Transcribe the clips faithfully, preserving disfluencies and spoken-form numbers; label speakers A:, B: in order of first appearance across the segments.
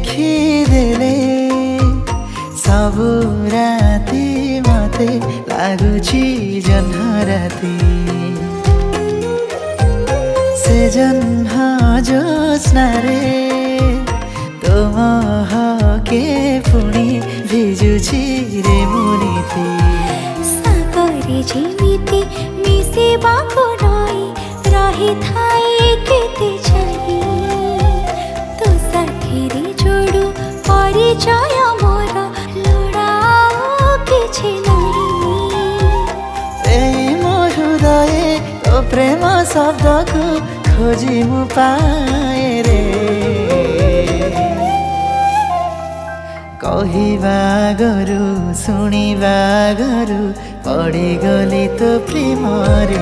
A: ଦେଖିଦେଲେ ସବୁ ରାତି ମତେ ଲାଗୁଛି ଜହ୍ନ ରାତି ସେ ଜହ୍ନ ଜ୍ୟୋତ୍ସ୍ନାରେ ତୁମ ହକେ ପୁଣି ଭିଜୁଛି ରେ ମୁନିତି
B: ସାଗରେ ଯେମିତି ମିଶିବାକୁ ରହି ରହିଥାଏ କେତେ ଚାହିଁ ତୋ ସାଥିରେ ଯୋଡୁ ପରିଚୟ ମୋର ଲୋଡ଼ା କିଛି ନାହିଁ
A: ଏଇ ମୋ ହୃଦୟ ତୋ ପ୍ରେମ ଶବ୍ଦକୁ ଖୋଜି ମୁଁ ପାଏ ରେ କହିବା ଗରୁ ଶୁଣିବା ଗରୁ ପଡ଼ିଗଲି ତୋ ପ୍ରେମରେ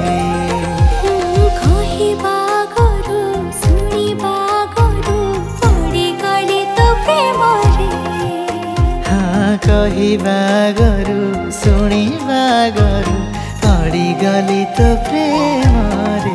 B: କହିବା ଗରୁ ଶୁଣିବା ଗରୁ ପଡ଼ିଗଲି ତୋ ପ୍ରେମରେ
A: ହଁ କହିବା ଗରୁ ଶୁଣିବା ଗରୁ ପଡ଼ିଗଲି ତୋ ପ୍ରେମରେ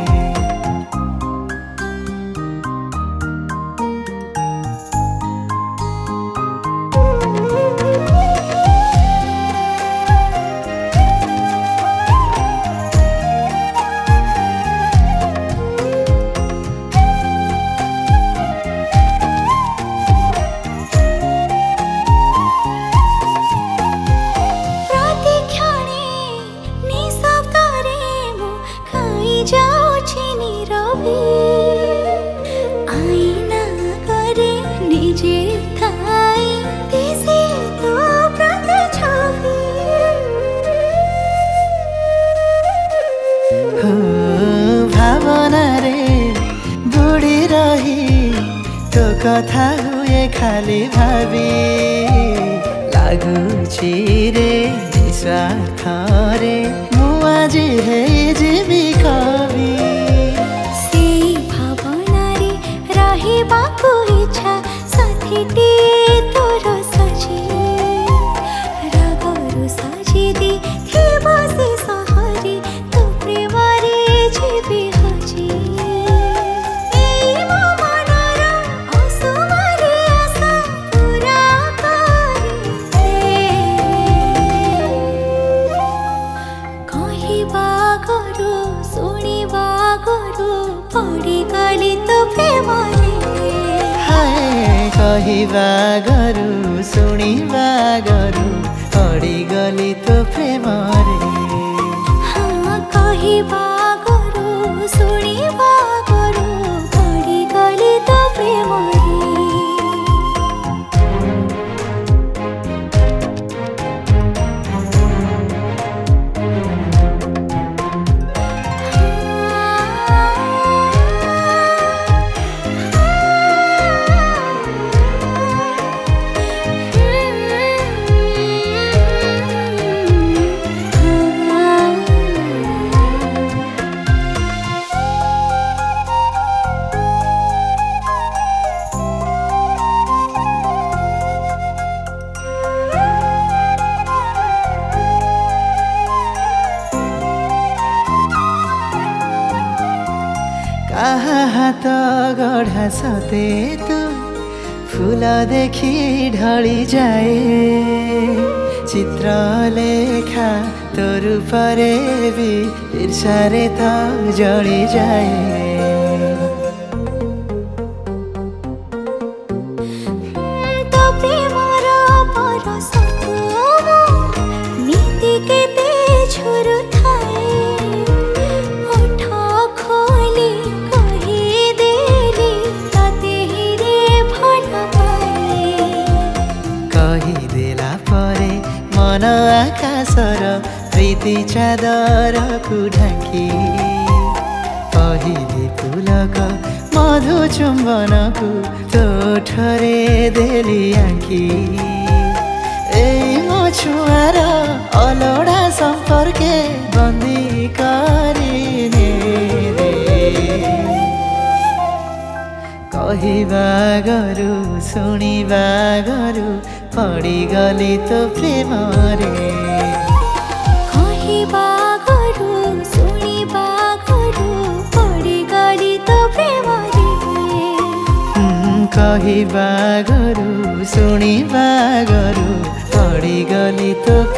B: जाऊची नीरवी आईना करे निजे थाई दिसे तो प्रतिछवि
A: हो भावना रे बुड़ी रही तो कथा हुए खाली भावी लागुची रे निस्वार्थ रे मु आज हे जीवी कवि
B: से भावना रे रहिबाको इच्छा साथीटी तोर सजी रागरु सजी दी थिबो से सहरी तो प्रेमरे जीवी हजी एई मो मनर असुमारी आशा पूरा करे କହିବା ଗରୁ ଶୁଣିବା ଗରୁ ପଡ଼ିଗଲି ତୋ ପ୍ରେମରେ
A: हाय କହିବା ଗରୁ ଶୁଣିବା ଗରୁ ପଡ଼ିଗଲି ତୋ ପ୍ରେମରେ
B: ହଁ କହିବା ଗରୁ ଶୁଣିବା ଗରୁ ପଡ଼ିଗଲି ତୋ ପ୍ରେମରେ
A: काहा हात गढ़ा सते तू फूल देखी ढली जाए चित्र लेखा तो रूपरे भी ईर्षारे तो जली जाए
B: तो प्रेमर परसको नीति केते झुरु थाए ओठ खोली कहि देली ताते रे भल पाए
A: कही देला परे मन आकाशर प्रीति चादर को ढाकी पहिले फूलक मधु चुम्बन को तोठरे देली आँखी एई मो छुआर अलोड़ा संपर्के बंदी करिने रे କହିବା ଗରୁ ଶୁଣିବା ଗରୁ ପଡ଼ିଗଲି ତୋ ପ୍ରେମରେ
B: କହିବା ଗରୁ ଶୁଣିବା ଗରୁ ପଡ଼ିଗଲି ତୋ ପ୍ରେମରେ
A: କହିବା ଗରୁ ଶୁଣିବା ଗରୁ ପଡ଼ିଗଲି ତୋ